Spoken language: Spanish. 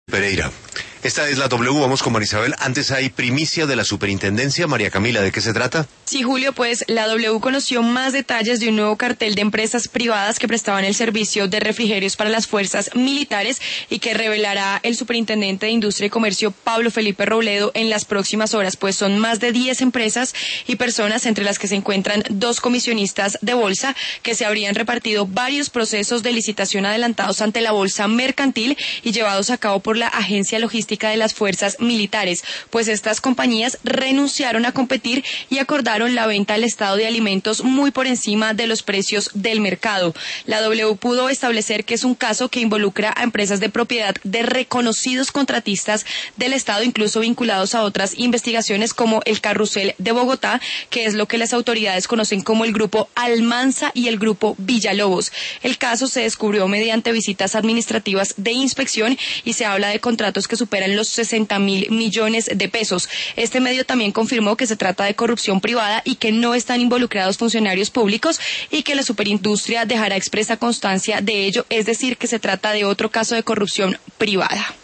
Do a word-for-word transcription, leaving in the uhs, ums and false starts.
Pereira. Esta es la W, vamos con Marisabel. Antes hay primicia de la superintendencia. María Camila, ¿de qué se trata? Sí, Julio, pues la W conoció más detalles de un nuevo cartel de empresas privadas que prestaban el servicio de refrigerios para las fuerzas militares y que revelará el superintendente de Industria y Comercio, Pablo Felipe Robledo, en las próximas horas, pues son más de diez empresas y personas, entre las que se encuentran dos comisionistas de bolsa, que se habrían repartido varios procesos de licitación adelantados ante la bolsa mercantil y llevados a cabo por la Agencia Logística de las Fuerzas Militares, pues estas compañías renunciaron a competir y acordaron la venta al Estado de alimentos muy por encima de los precios del mercado. La W pudo establecer que es un caso que involucra a empresas de propiedad de reconocidos contratistas del Estado, incluso vinculados a otras investigaciones como el Carrusel de Bogotá, que es lo que las autoridades conocen como el Grupo Almanza y el Grupo Villalobos. El caso se descubrió mediante visitas administrativas de inspección y se habla de contratos que superan los sesenta mil millones de pesos. Este medio también confirmó que se trata de corrupción privada y que no están involucrados funcionarios públicos y que la superindustria dejará expresa constancia de ello, es decir, que se trata de otro caso de corrupción privada.